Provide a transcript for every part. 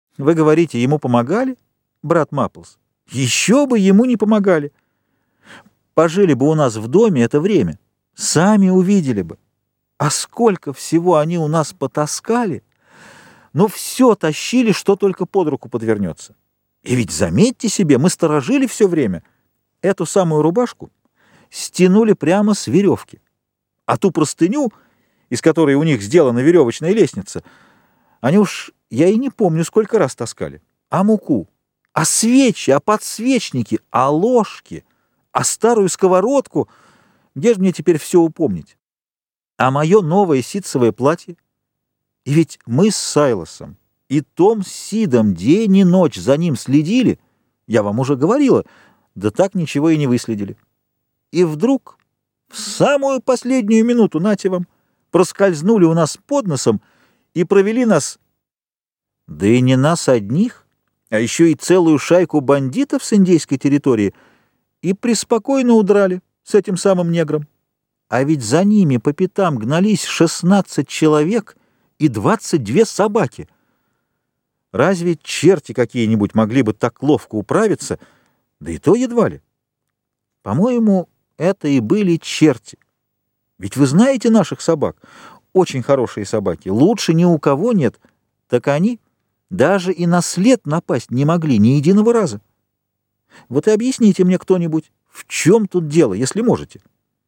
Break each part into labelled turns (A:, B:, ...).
A: Вы говорите, ему помогали, брат Мапплс? Еще бы ему не помогали. Пожили бы у нас в доме это время, сами увидели бы. А сколько всего они у нас потаскали, но все тащили, что только под руку подвернется. И ведь, заметьте себе, мы сторожили все время. Эту самую рубашку стянули прямо с веревки, а ту простыню, из которой у них сделана веревочная лестница, они уж, я и не помню, сколько раз таскали. А муку, а свечи, а подсвечники, а ложки, а старую сковородку, где же мне теперь все упомнить? А мое новое ситцевое платье? И ведь мы с Сайлосом и Том с Сидом день и ночь за ним следили, я вам уже говорила, да так ничего и не выследили. И вдруг, в самую последнюю минуту, нате вам, проскользнули у нас под носом и провели нас, да и не нас одних, а еще и целую шайку бандитов с индейской территории, и преспокойно удрали с этим самым негром. А ведь за ними по пятам гнались 16 человек и 22 собаки. Разве черти какие-нибудь могли бы так ловко управиться, да и то едва ли? По-моему, это и были черти. Ведь вы знаете наших собак, очень хорошие собаки, лучше ни у кого нет, так они даже и на след напасть не могли ни единого раза. Вот и объясните мне кто-нибудь, в чем тут дело, если можете.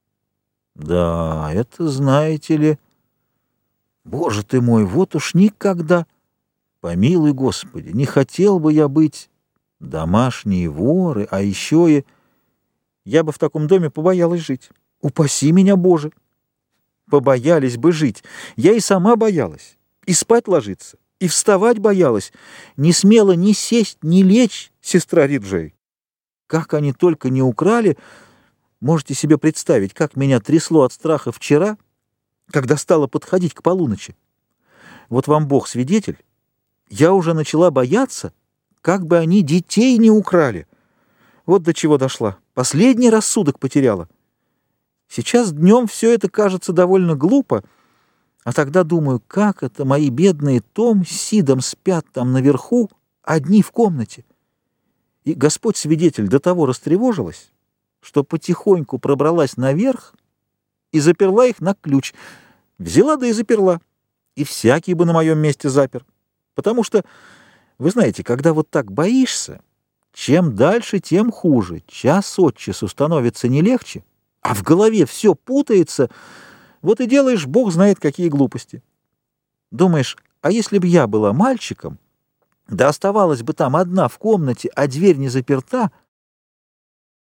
A: Да, это знаете ли... Боже ты мой, вот уж никогда... Помилуй, Господи, не хотел бы я быть домашние воры, а еще и... Я бы в таком доме побоялась жить. Упаси меня, Боже! Побоялись бы жить. Я и сама боялась. И спать ложиться, и вставать боялась. Не смела ни сесть, ни лечь, сестра Риджей. Как они только не украли... Можете себе представить, как меня трясло от страха вчера, когда стало подходить к полуночи. Вот вам Бог свидетель, я уже начала бояться, как бы они детей не украли. Вот до чего дошла. Последний рассудок потеряла. Сейчас днем все это кажется довольно глупо, а тогда думаю, как это мои бедные Том с Сидом спят там наверху, одни в комнате. И Господь свидетель до того растревожилась, что потихоньку пробралась наверх и заперла их на ключ. Взяла да и заперла. И всякий бы на моем месте запер. Потому что, вы знаете, когда вот так боишься, чем дальше, тем хуже. Час от часу становится не легче, а в голове все путается. Вот и делаешь, Бог знает, какие глупости. Думаешь, а если бы я была мальчиком, да оставалась бы там одна в комнате, а дверь не заперта,